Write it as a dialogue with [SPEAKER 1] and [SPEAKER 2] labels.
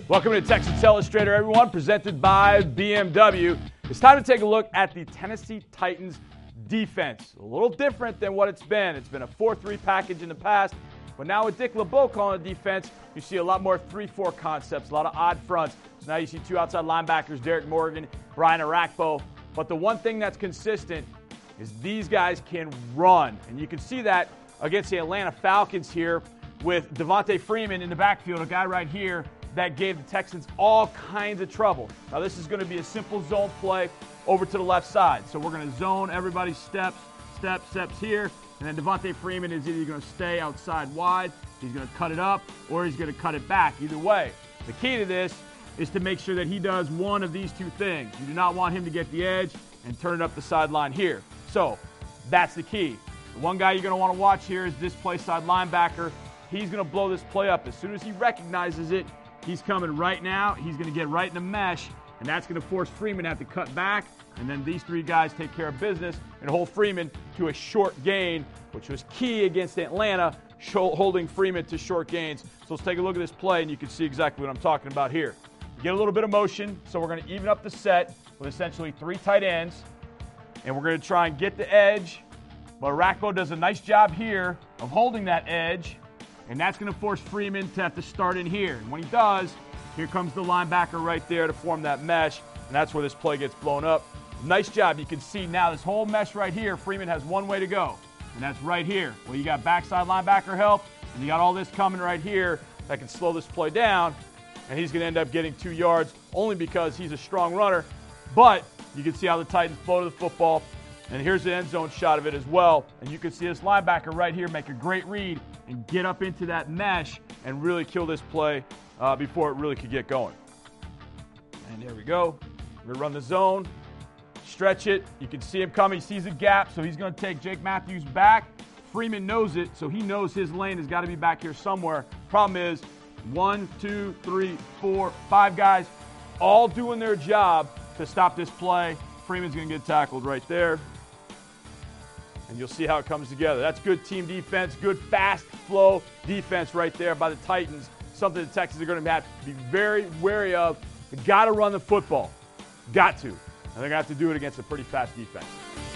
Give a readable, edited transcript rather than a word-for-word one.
[SPEAKER 1] Welcome to Texas Illustrator, everyone, presented by BMW. It's time to take a look at the Tennessee Titans defense. A little different than what it's been. It's been a 4-3 package in the past, but now with Dick LeBeau calling the defense, you see a lot more 3-4 concepts, a lot of odd fronts. So now you see two outside linebackers, Derek Morgan, Brian Arakpo. But the one thing that's consistent is these guys can run. And you can see that against the Atlanta Falcons here with Devonta Freeman in the backfield, a guy right here that gave the Texans all kinds of trouble. Now this is going to be a simple zone play over to the left side. So we're going to zone everybody steps here. And then Devonta Freeman is either going to stay outside wide, he's going to cut it up, or he's going to cut it back. Either way, the key to this is to make sure that he does one of these two things. You do not want him to get the edge and turn it up the sideline here. So that's the key. The one guy you're going to want to watch here is this play side linebacker. He's going to blow this play up. As soon as he recognizes it, he's coming right now. He's going to get right in the mesh, and that's going to force Freeman to have to cut back. And then these three guys take care of business and hold Freeman to a short gain, which was key against Atlanta, holding Freeman to short gains. So let's take a look at this play, and you can see exactly what I'm talking about here. You get a little bit of motion, so we're going to even up the set with essentially three tight ends, and we're going to try and get the edge. But Arakpo does a nice job here of holding that edge, and that's going to force Freeman to have to start in here. And when he does, here comes the linebacker right there to form that mesh, and that's where this play gets blown up. Nice job. You can see now this whole mesh right here, Freeman has one way to go, and that's right here. Well, you got backside linebacker help, and you got all this coming right here that can slow this play down, and he's going to end up getting 2 yards only because he's a strong runner. But you can see how the Titans flow to the football, and here's the end zone shot of it as well. And you can see this linebacker right here make a great read and get up into that mesh and really kill this play before it really could get going. And there we go. We're going to run the zone. Stretch it. You can see him coming. He sees a gap, so he's going to take Jake Matthews back. Freeman knows it, so he knows his lane has got to be back here somewhere. Problem is, 1, 2, 3, 4, 5 guys all doing their job to stop this play. Freeman's going to get tackled right there. And you'll see how it comes together. That's good team defense, good fast flow defense right there by the Titans. Something the Texans are going to have to be very wary of. They've got to run the football. Got to. And they're going to have to do it against a pretty fast defense.